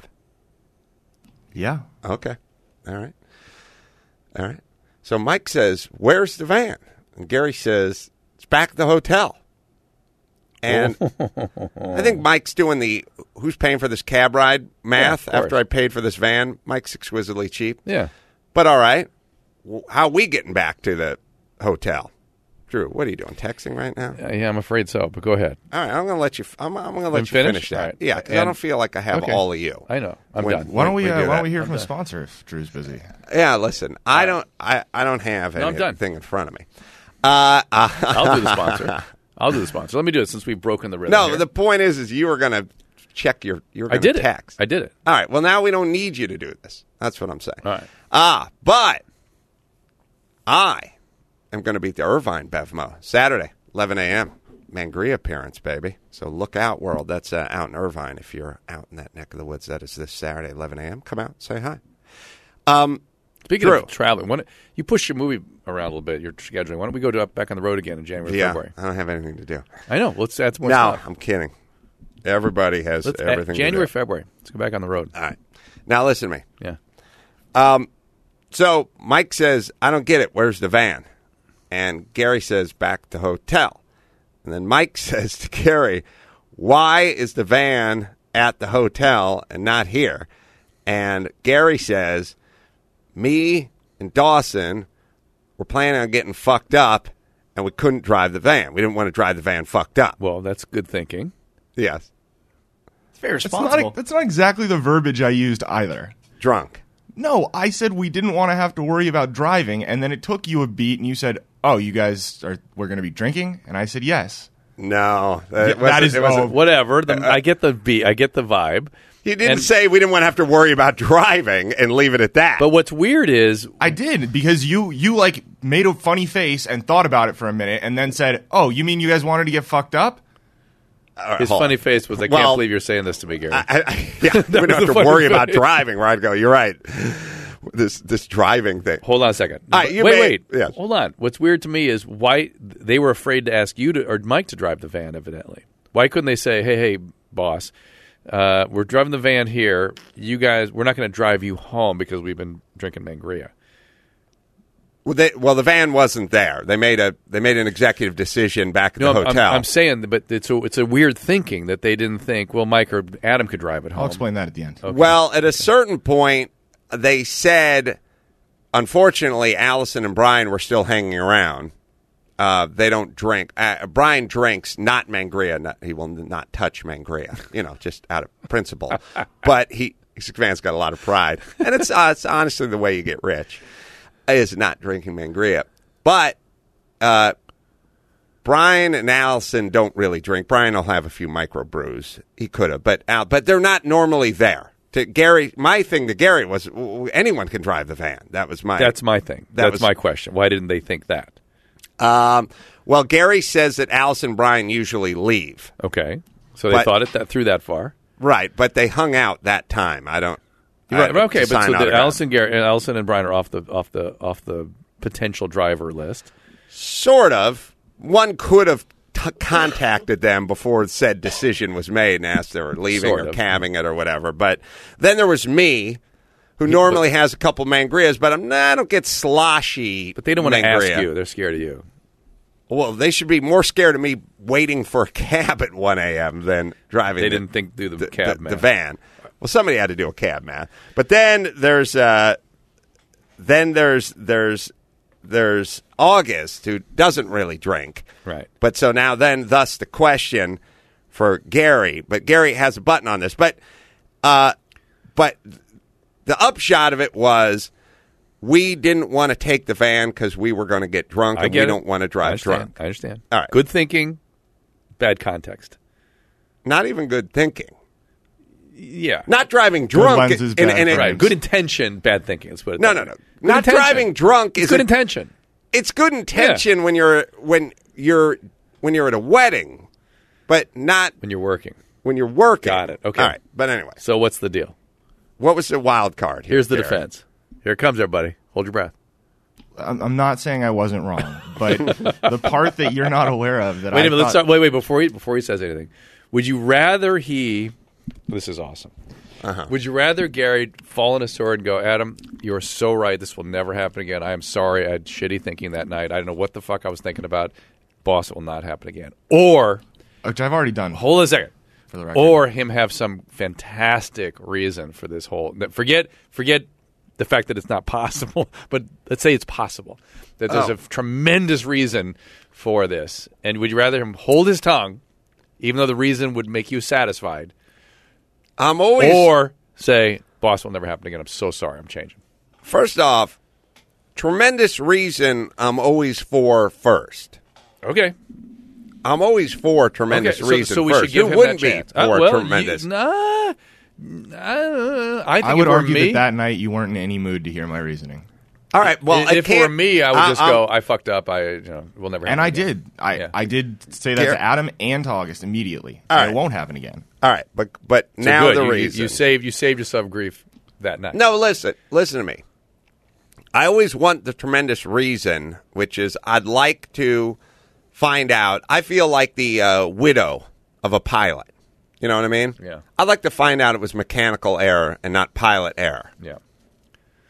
Yeah. Okay. All right. All right. So Mike says, where's the van? And Gary says, it's back at the hotel. And I think Mike's doing the who's paying for this cab ride math Yeah, of after course. I paid for this van. Mike's exquisitely cheap. Yeah. But all right. W- How are we getting back to the hotel? Drew, what are you doing? Texting right now? Uh, yeah, I'm afraid so, but go ahead. All right, I'm going to let you. I'm, I'm going to let I'm you finish finished? that. All right. Yeah, because I And- don't feel like I have Okay. all of you. I know. I'm When- done. Why don't we? we Uh, do why that. don't we hear I'm from a done. sponsor if Drew's busy? Yeah, listen, I don't. I, I don't have No, I'm done. anything in front of me. Uh, uh, I'll do the sponsor. I'll do the sponsor. Let me do it since we've broken the rhythm. no, here. the point is, is you were going to check your. You were I going to did text. it. I did it. All right. Well, now we don't need you to do this. That's what I'm saying. All right. Ah, but I am going to be at the Irvine Bevmo Saturday, eleven a.m. Mangria appearance, baby. So look out, world. That's uh, out in Irvine. If you're out in that neck of the woods, that is this Saturday, eleven a.m. Come out, say hi. Um, Speaking Drew. of traveling, why don't- you push your movie around a little bit. You're scheduling. Why don't we go to, back on the road again in January, yeah, February? I don't have anything to do. I know. Let's add some more No, stuff. I'm kidding. Everybody has Let's everything. add, January, to do. February. Let's go back on the road. All right. Now listen to me. Yeah. So Mike says, I don't get it. Where's the van? And Gary says, back to hotel. And then Mike says to Gary, why is the van at the hotel and not here? And Gary says, me and Dawson were planning on getting fucked up, and we couldn't drive the van. We didn't want to drive the van fucked up. Well, that's good thinking. Yes. It's very That's responsible. not, that's not exactly the verbiage I used either. Drunk. No, I said we didn't want to have to worry about driving, and then it took you a beat, and you said, oh, you guys are we're going to be drinking? And I said, yes. No. Yeah, That, that is- it wasn't, oh. Whatever. The, I get the beat. I get the vibe. He didn't And- say we didn't want to have to worry about driving and leave it at that. But what's weird is I did, because you, you like, made a funny face and thought about it for a minute, and then said, oh, you mean you guys wanted to get fucked up? his hold funny on. face was, I Well, can't believe you're saying this to me, Gary. I, I, yeah, we don't was have the to funny worry about face. driving. Where I'd go, you're right. This this driving thing. Hold on a second. All right, you wait, may- wait. yes. Hold on. What's weird to me is why they were afraid to ask you to or Mike to drive the van. Evidently, why couldn't they say, "Hey, hey, boss, uh, we're driving the van here. You guys, we're not going to drive you home because we've been drinking Mangria." Well, they, well, the van wasn't there. They made a they made an executive decision back at No, the I'm, hotel. I'm, I'm saying, but it's a, it's a weird thinking that they didn't think, well, Mike or Adam could drive it home. I'll explain that at the end. Well, at a certain point, they said, unfortunately, Allison and Brian were still hanging around. Uh, they don't drink. Uh, Brian drinks not Mangria. Not, he will not touch Mangria, you know, just out of principle. But he, he's a man's got a lot of pride. And it's, uh, it's honestly the way you get rich, is not drinking Mangria. But uh, Brian and Allison don't really drink. Brian will have a few microbrews. He could have. But, uh, but they're not normally there. To Gary, my thing to Gary was w- anyone can drive the van. That was my. That's my thing. That That's was- my question. Why didn't they think that? Um, well, Gary says that Alice and Brian usually leave. Okay, so they But- thought it that through that far. Right, but they hung out that time. I don't. Right, I- okay, to but sign so the autograph. Allison, Gary, Allison and Brian are off the off the off the potential driver list. Sort of. One could have t- contacted them before said decision was made and asked they were leaving Sort or of. cabbing it or whatever. But then there was me, who normally has a couple Mangrias, but I'm, nah, I don't get sloshy. But they don't want to ask Mangria. you; they're scared of you. Well, they should be more scared of me waiting for a cab at one a.m. than driving. They the- didn't think through the, the, cab the, math. the van. Well, somebody had to do a cab math. But then there's uh, then there's there's there's August, who doesn't really drink. Right. But so now then, thus the question for Gary. But Gary has a button on this. But uh, but the upshot of it was we didn't want to take the van because we were going to get drunk, I and get we it. don't want to I drive understand. drunk. I understand. All right. Good thinking, bad context. Not even good thinking. Yeah. Not driving drunk. lenses, in- bad in- in- friends. Right. Good intention, bad thinking. Let's put it No, that no, way. no. Good Not intention. driving drunk It's is good a- intention. It's good intention when you're when you're when you're at a wedding, but not When you're working. when you're working. Got it. Okay. All right. But anyway, So what's the deal? what was the wild card? Here, Here's the Gary? defense. Here it comes, everybody. Hold your breath. I'm, I'm not saying I wasn't wrong, but the part that you're not aware of that Wait I a minute. Let's thought- start. Wait, wait. Before he before he says anything, would you rather he? This is awesome. Uh-huh. Would you rather Gary fall on his sword and go, Adam, you are so right. This will never happen again. I am sorry. I had shitty thinking that night. I don't know what the fuck I was thinking about. Boss, it will not happen again. Or which I've already done. hold on a second. For the record. Or him have some fantastic reason for this whole. Forget forget the fact that it's not possible, but let's say it's possible. That there's Oh. a tremendous reason for this. And would you rather him hold his tongue, even though the reason would make you satisfied, I'm always or say, boss, will never happen again. I'm so sorry. I'm changing. first off, tremendous reason. I'm always for first. Okay. I'm always for tremendous okay. So, reason so we first. should give Who him wouldn't that be chance. for Uh, well, tremendous? You, nah, nah, I think I would if it were argue me, that that night you weren't in any mood to hear my reasoning. All right. Well, if I it were can't- me, I would I- just I'm- go, I fucked up. I, you know, we'll never happen And I again. did. I, Yeah. I did say that Here- to Adam and to August immediately. All And right. It won't happen again. All right, but but So now good. the you, you- reason you saved you saved yourself grief that night. No, listen, listen to me. I always want the tremendous reason, which is I'd like to find out. I feel like the uh, widow of a pilot. You know what I mean? Yeah. I'd like to find out it was mechanical error and not pilot error. Yeah.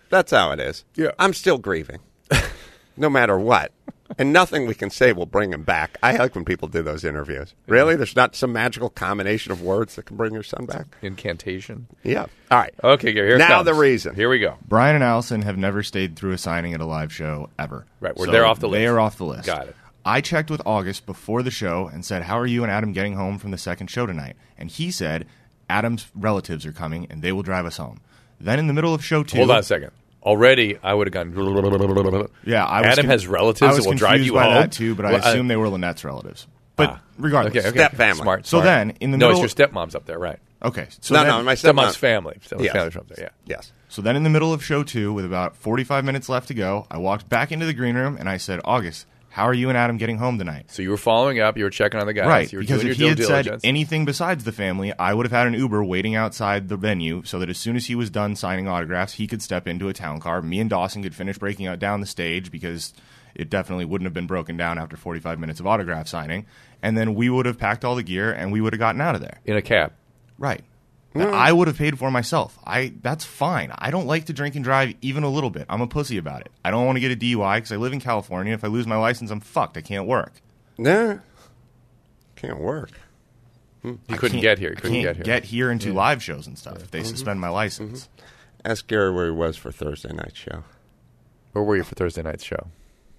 That's how it is. Yeah. I'm still grieving, no matter what. And nothing we can say will bring him back. I like when people do those interviews. Really? There's not some magical combination of words that can bring your son back? Incantation. Yeah. All right. Okay, Gary, here it Now comes. the reason. Here we go. Brian and Allison have never stayed through a signing at a live show ever. Right, well, So they're off the They list. are off the list. Got it. I checked with August before the show and said, how are you and Adam getting home from the second show tonight? And he said, Adam's relatives are coming and they will drive us home. Then in the middle of show two... Hold on a second. Already, I would have gone. Yeah, I was Adam con- has relatives I was that will drive confused you by home. that too, but I Well, I- assume they were Lynette's relatives. But Ah. regardless, Okay, okay. Step okay. family. Smart. So smart. then, in the no, middle- it's your stepmom's up there, right? okay. So No, then, no, my Stepmom's stepmom. family. Stepmom's Yes. family's from there, yeah. Yes. So then, in the middle of show two, with about forty-five minutes left to go, I walked back into the green room and I said, August, how are you and Adam getting home tonight? So you were following up. You were checking on the guys. Right, You were because doing if your he due had said diligence. anything besides the family, I would have had an Uber waiting outside the venue so that as soon as he was done signing autographs, he could step into a town car. Me and Dawson could finish breaking out down the stage because it definitely wouldn't have been broken down after forty-five minutes of autograph signing. And then we would have packed all the gear and we would have gotten out of there. in a cab. Right. That I would have paid for myself. I That's fine. I don't like to drink and drive even a little bit. I'm a pussy about it. I don't want to get a D U I because I live in California. If I lose my license, I'm fucked. I can't work. Nah. Can't work. You I couldn't can't- get here. You I couldn't can't get here. get here into live shows and stuff if they suspend my license. Ask Gary where he was for Thursday night show. Where were you for Thursday night's show?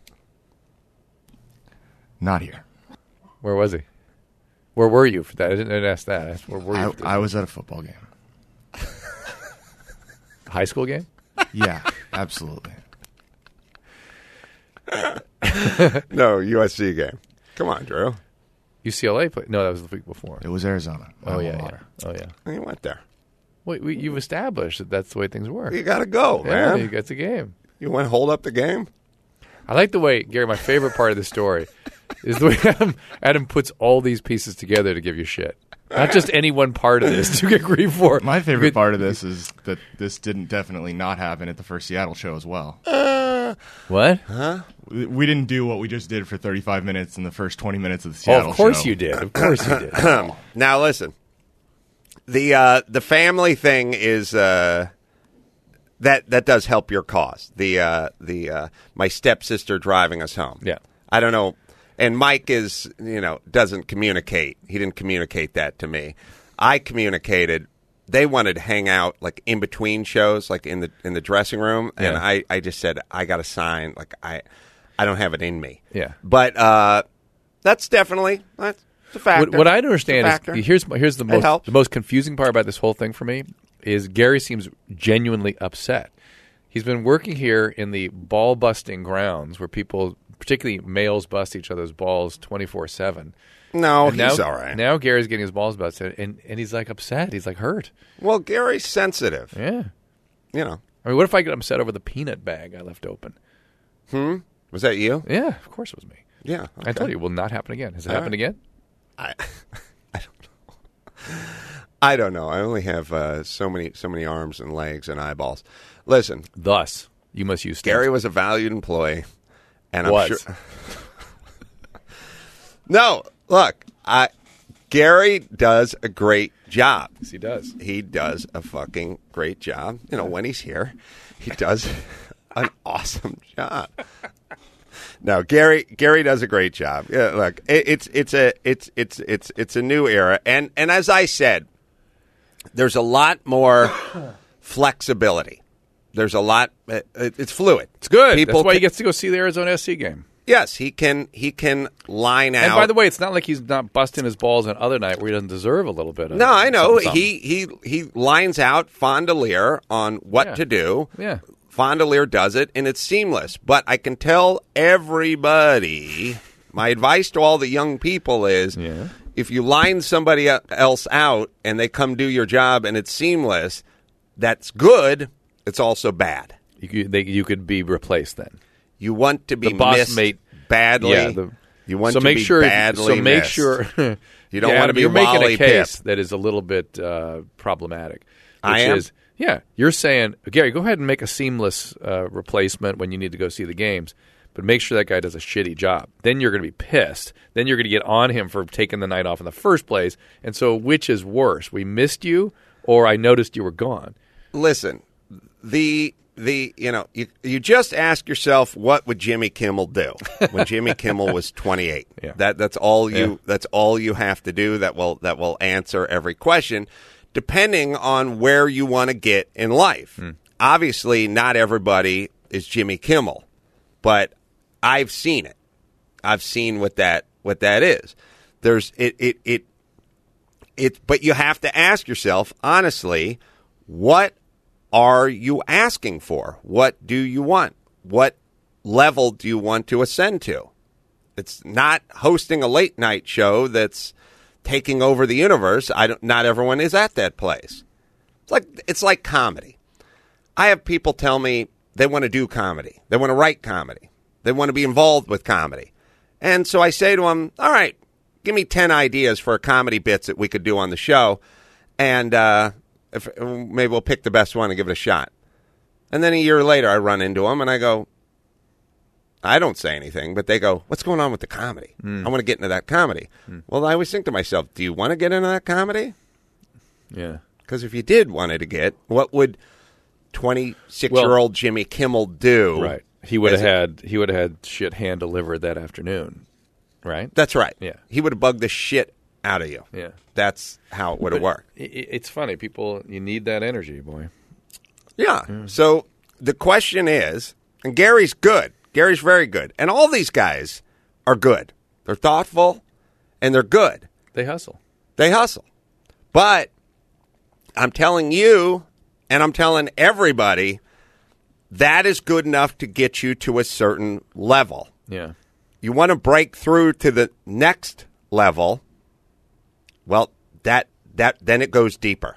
Not here. Where was he? Where were you for that? I didn't, I didn't ask that. I asked, where were you? I, for I was at a football game. high school game? Yeah, absolutely. No, U S C game. Come on, Drew. U C L A played. No, that was the week before. It was Arizona. Oh Alma yeah, yeah. Mater. Oh yeah. You went there. Wait, we, you've established that that's the way things work. You got to go, Yeah, man. you got the game. You want to hold up the game? I like the way, Gary, my favorite part of the story is the way Adam, Adam puts all these pieces together to give you shit. Not just any one part of this to get grief for. My favorite You get- part of this is that this didn't definitely not happen at the first Seattle show as well. What? We we didn't do what we just did for thirty-five minutes in the first twenty minutes of the Oh, Seattle of course show. you did. Of course you did. Now listen, the uh, the family thing is uh, that that does help your cause. The uh, the uh, my stepsister driving us home. Yeah. I don't know, and Mike is you know doesn't communicate. He didn't communicate that to me. I communicated. They wanted to hang out like in between shows, like in the in the dressing room, and Yeah. I, I just said I got to sign. Like I I don't have it in me. Yeah. but uh, that's definitely that's a factor. What, what I don't It's a understand factor. is here's here's the most helps. the most confusing part about this whole thing for me is Gary seems genuinely upset. He's been working here in the ball busting grounds where people, particularly males, bust each other's balls twenty-four seven. No, And he's now, all right. Now Gary's getting his balls busted, and, and he's like upset. He's like hurt. Well, Gary's sensitive. Yeah. You know. I mean, what if I get upset over the peanut bag I left open? Was that you? Yeah, of course it was me. Yeah. I told you it will not happen again. Has it happened right. again? I, I don't know. I don't know. I only have uh, so many so many arms and legs and eyeballs. Listen, Thus, you must use stamps. Gary was a valued employee, and I'm Was. sure. No, look, I Gary does a great job. Yes, he does. He does a fucking great job. You know, when he's here, he does an awesome job. No, Gary. Gary does a great job. Yeah, look, it, it's it's a it's it's it's it's a new era, and and as I said, there's a lot more flexibility. There's a lot. It, it's fluid. It's good. People That's why he can- gets to go see the Arizona S C game. Yes, he can. He can line out. And by the way, it's not like he's not busting his balls on other night where he doesn't deserve a little bit of no, I know something, something. he he he lines out Fondelier on what Yeah. to do. Yeah. Fondelier does it, and it's seamless. But I can tell everybody, my advice to all the young people is, Yeah. if you line somebody else out and they come do your job and it's seamless, that's good. It's also bad. You could, they, you could be replaced then. You want to be The boss missed mate- badly. Yeah. The, you want so to make be sure, badly So make missed. sure You don't Yeah, want to be You're making Wally a case Pip. that is a little bit uh, problematic. Which I am? Is, yeah, you're saying, Gary, go ahead and make a seamless uh, replacement when you need to go see the games, but make sure that guy does a shitty job. Then you're going to be pissed. Then you're going to get on him for taking the night off in the first place. And so, which is worse? We missed you, or I noticed you were gone. Listen, the the you know you you just ask yourself, what would Jimmy Kimmel do when Jimmy Kimmel was twenty-eight? Yeah. That that's all you Yeah. that's all you have to do. That will that will answer every question, depending on where you want to get in life. Hmm. Obviously, not everybody is Jimmy Kimmel, but I've seen it. I've seen what that what that is. There's it it it it. But you have to ask yourself honestly, what are you asking for? What do you want? What level do you want to ascend to? It's not hosting a late night show that's taking over the universe. I don't, not everyone is at that place. It's like it's like comedy. I have people tell me they want to do comedy. They want to write comedy. They want to be involved with comedy. And so I say to them, all right, give me ten ideas for comedy bits that we could do on the show. And uh, if, maybe we'll pick the best one and give it a shot. And then a year later, I run into them and I go, I don't say anything, but they go, what's going on with the comedy? Mm. I want to get into that comedy. Mm. Well, I always think to myself, do you want to get into that comedy? Yeah. Because if you did want it to get, what would twenty-six-year-old well, Jimmy Kimmel do? Right. He would have As a- had he would have had shit hand delivered that afternoon. Right? That's right. Yeah. He would have bugged the shit out of you. Yeah. That's how it would have But worked. i- i- It's funny. People, you need that energy, boy. Yeah. So the question is, and Gary's good. Gary's very good. And all these guys are good. They're thoughtful and they're good. They hustle. They hustle. But I'm telling you, and I'm telling everybody, that is good enough to get you to a certain level. Yeah. You want to break through to the next level, well, that that then it goes deeper.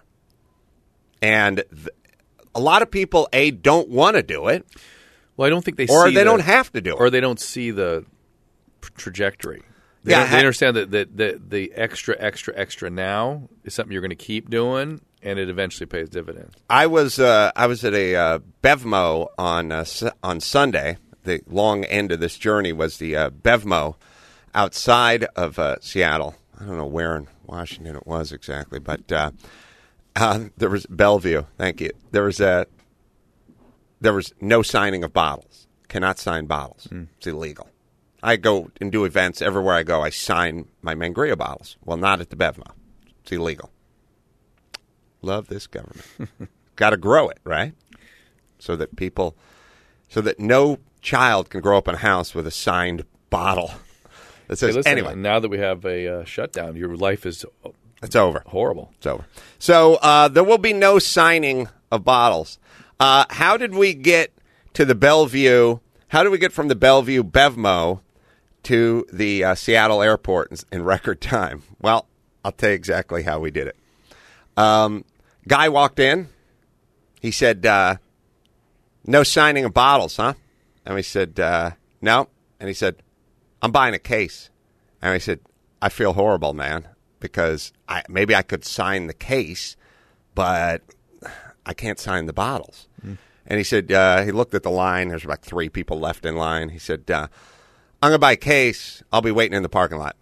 And th- a lot of people, A, don't want to do it, Well, I don't think they or see they the- don't have to do it. or they don't see the p- trajectory. They, Yeah, don't- they ha- understand that, that, that the extra, extra, extra now is something you're going to keep doing, and it eventually pays dividends. I was uh, I was at a uh, Bevmo on uh, Su- on Sunday. The long end of this journey was the uh, Bevmo outside of uh, Seattle. I don't know where in Washington it was exactly, but uh, uh, there was Bellevue. Thank you. There was a there was no signing of bottles. Cannot sign bottles. It's illegal. I go and do events everywhere I go. I sign my Mangria bottles. Well, not at the Bevmo. It's illegal. Love this government. Got to grow it, right? So that people, so that no child can grow up in a house with a signed bottle that Hey, says, listen, anyway, now that we have a uh, shutdown, your life is it's over. horrible. It's over. So uh, there will be no signing of bottles. Uh, how did we get to the Bellevue? How did we get from the Bellevue Bevmo to the uh, Seattle airport in, in record time? Well, I'll tell you exactly how we did it. Um, guy walked in. He said, uh, no signing of bottles, huh? And we said, uh, no. And he said, I'm buying a case. And I said, I feel horrible, man, because I, maybe I could sign the case, but I can't sign the bottles. Mm. And he said, uh, he looked at the line. There's about three people left in line. He said, uh, I'm going to buy a case. I'll be waiting in the parking lot.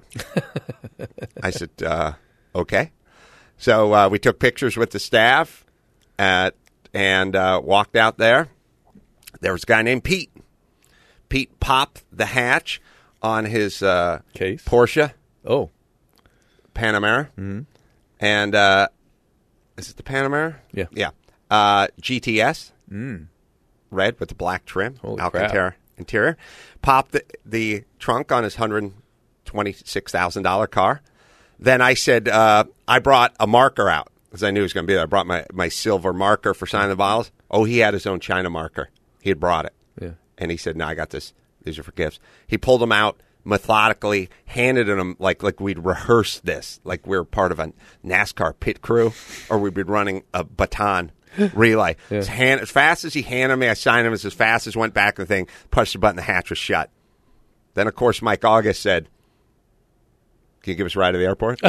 I said, uh, okay. So uh, we took pictures with the staff at, and uh, walked out there. There was a guy named Pete. Pete popped the hatch on his uh, Case? Porsche Oh, Panamera. Mm-hmm. And uh, is it the Panamera? Yeah. Yeah. Uh, G T S. Mm. Red with the black trim. Holy Alcantara interior. Popped the, the trunk on his one hundred twenty-six thousand dollars car. Then I said, uh, I brought a marker out because I knew he was going to be there. I brought my, my silver marker for signing the bottles. Oh, he had his own China marker. He had brought it. yeah. And he said, no, I got this. These are for gifts. He pulled them out methodically, handed them like like we'd rehearsed this, like we were part of a NASCAR pit crew or we'd be running a baton relay. Yeah. As, hand, as fast as he handed me, I signed him as, as fast as went back to the thing, pushed the button, the hatch was shut. Then, of course, Mike August said, can you give us a ride to the airport?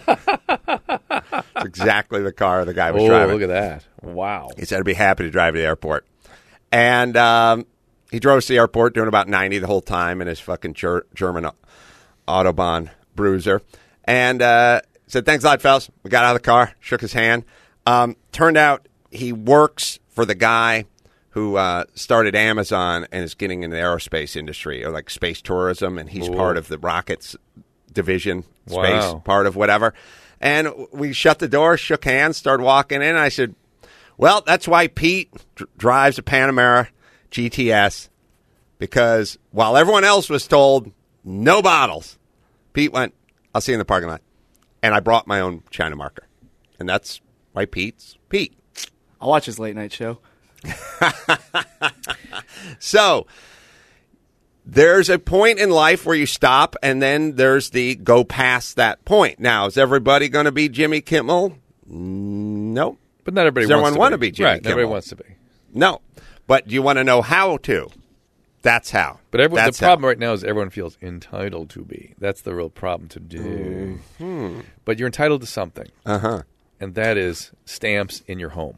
It's exactly the car the guy was Oh, driving. look at that. Wow. He said, I'd be happy to drive to the airport. And um, he drove us to the airport doing about ninety the whole time in his fucking ger- German Autobahn bruiser. And uh, said, thanks a lot, fellas. We got out of the car, shook his hand. Um, turned out he works for the guy who uh, started Amazon and is getting in the aerospace industry or like space tourism, and he's Ooh. part of the rockets division, space Wow. part of whatever. And we shut the door, shook hands, started walking in. And I said, well, that's why Pete dr- drives a Panamera G T S, because while everyone else was told no bottles, Pete went, I'll see you in the parking lot. And I brought my own China marker. And that's why Pete's Pete. I'll watch his late night show. So there's a point in life where you stop, and then there's the go past that point. Now, is everybody going to be Jimmy Kimmel? Nope. But not everybody Does everyone wants to want be. to be Jimmy right, everybody Kimmel? wants to be. No. But do you want to know how to? That's how. But everyone, the That's how. problem right now is everyone feels entitled to be. That's the real problem to do. Mm-hmm. But you're entitled to something. Uh-huh. And that is stamps in your home.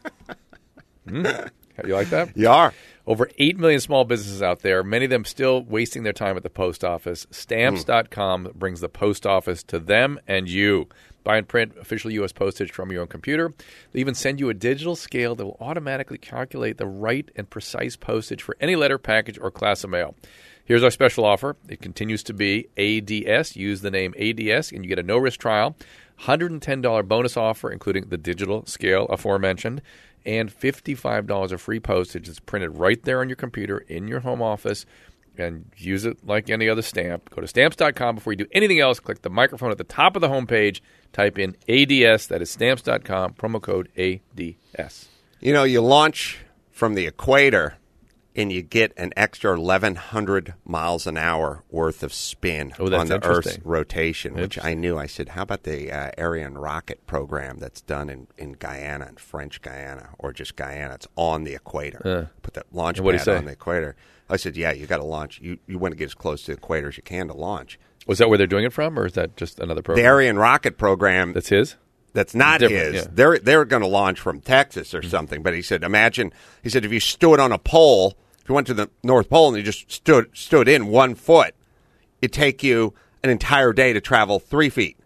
Hmm? You like that? You are. Over eight million small businesses out there, many of them still wasting their time at the post office. Stamps dot com brings the post office to them and you. Buy and print official U S postage from your own computer. They even send you a digital scale that will automatically calculate the right and precise postage for any letter, package, or class of mail. Here's our special offer. It continues to be A D S. Use the name A D S, and you get a no-risk trial, one hundred ten dollars bonus offer, including the digital scale aforementioned, and fifty-five dollars of free postage. It's printed right there on your computer in your home office, and use it like any other stamp. Go to stamps dot com. Before you do anything else, click the microphone at the top of the homepage. Type in A D S. That is stamps dot com, promo code A D S. You know, you launch from the equator, and you get an extra eleven hundred miles an hour worth of spin Oh, that's on the interesting. Earth's rotation, which Interesting. I knew. I said, how about the uh, Ariane rocket program that's done in, in Guyana, in French Guyana, or just Guyana? It's on the equator. Uh. Put that launch And what'd he pad say? on the equator. I said, yeah, you got to launch. You, you want to get as close to the equator as you can to launch. Was that where they're doing it from, or is that just another The program? Ariane rocket program That's his? that's not Different, his. yeah. They're they're going to launch from Texas or something. But he said, imagine. He said, if you stood on a pole, if you went to the North Pole and you just stood stood in one foot, it'd take you an entire day to travel three feet.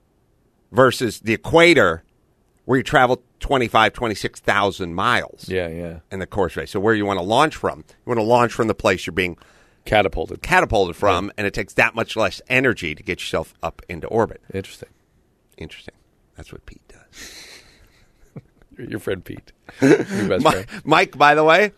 Versus the equator, where you travel twenty-five, twenty-six thousand miles Yeah, yeah. in the course race. So where you want to launch from? You want to launch from the place you're being Catapulted. catapulted from, and it takes that much less energy to get yourself up into orbit. Interesting. Interesting. That's what Pete does. Your friend Pete. Your best Mi- friend. Mike, by the way,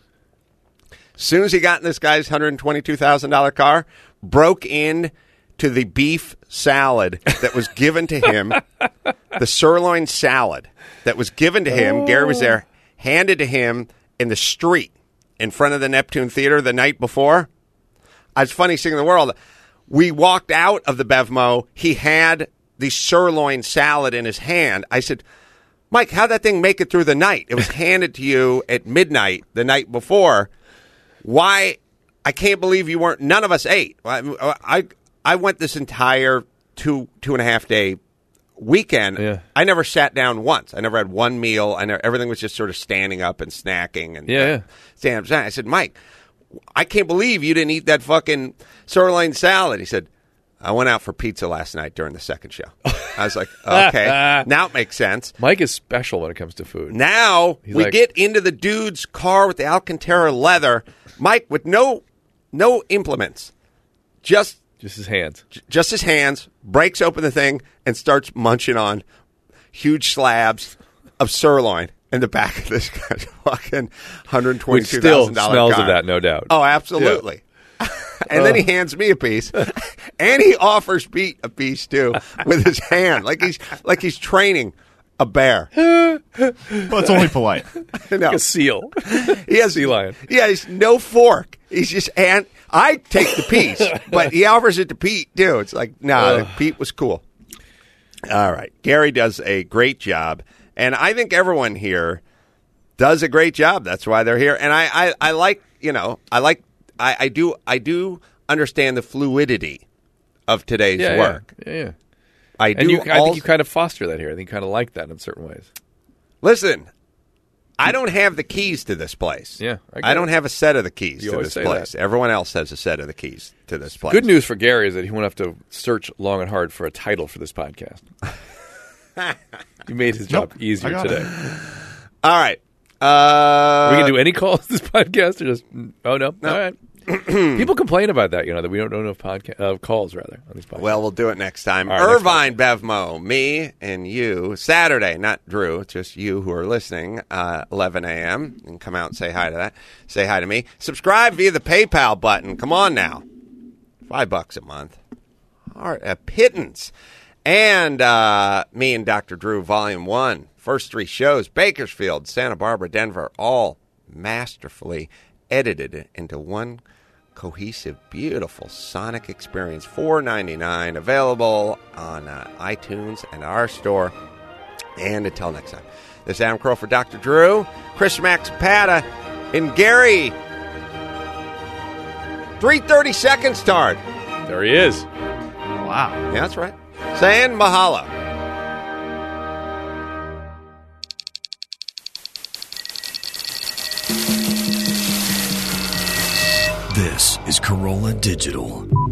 as soon as he got in this guy's one hundred twenty-two thousand dollars car, broke in to the beef salad that was given to him, the sirloin salad that was given to him. Gary was there, handed to him in the street in front of the Neptune Theater the night before. It's funny seeing the world. We walked out of the Bevmo. He had the sirloin salad in his hand. I said, Mike, how'd that thing make it through the night? It was handed to you at midnight the night before. Why? I can't believe you weren't. None of us ate. I I, I went this entire two two and a half day weekend. Yeah. I never sat down once. I never had one meal. I never, everything was just sort of standing up and snacking and Yeah, yeah. standing up. I said, Mike, I can't believe you didn't eat that fucking sirloin salad. He said, I went out for pizza last night during the second show. I was like, okay, now it makes sense. Mike is special when it comes to food. Now He's we like- get into the dude's car with the Alcantara leather. Mike with no no implements, just Just his hands. just his hands, breaks open the thing and starts munching on huge slabs of sirloin in the back of this guy's fucking one hundred Which twenty-two still thousand dollars smells car. of that, no doubt. Oh, absolutely. And then he hands me a piece, and he offers Pete a piece too with his hand, like he's like he's training a bear. Well, it's only polite. No, Like a seal. he has sea lion. He has no fork. He's just and I take the piece, but he offers it to Pete too. It's like, nah, Pete was cool. All right, Gary does a great job, and I think everyone here does a great job. That's why they're here, and I, I, I like, you know, I like, I, I do, I do understand the fluidity of today's Yeah, work. yeah, yeah, yeah. I do. And you, I think also- you kind of foster that here. I think you kind of like that in certain ways. Listen, I don't have the keys to this place. Yeah, I I, get don't it. have a set of the keys You to always this say place. that. Everyone else has a set of the keys to this place. Good news for Gary is that he won't have to search long and hard for a title for this podcast. You made his job Nope, I easier got today. it. All right. Uh, we can do any calls this podcast, or just oh no, no. All right. People complain about that, you know, that we don't know enough podcast uh, calls rather on these podcasts. Well, we'll do it next time. Right, Irvine Bevmo, me and you, Saturday, not Drew, just you who are listening, uh, eleven a.m. And come out and say hi to that. Say hi to me. Subscribe via the PayPal button. Come on now. Five bucks a month. All right, a pittance. And uh, me and Doctor Drew, Volume one. First three shows, Bakersfield, Santa Barbara, Denver, all masterfully edited into one cohesive, beautiful sonic experience. four ninety-nine, available on uh, iTunes and our store. And until next time, this is Adam Carolla for Doctor Drew, Chris Max Pata, and Gary. three thirty second start. There he is. Wow. Yeah, that's right. Saying mahalo. This is Carolla Digital.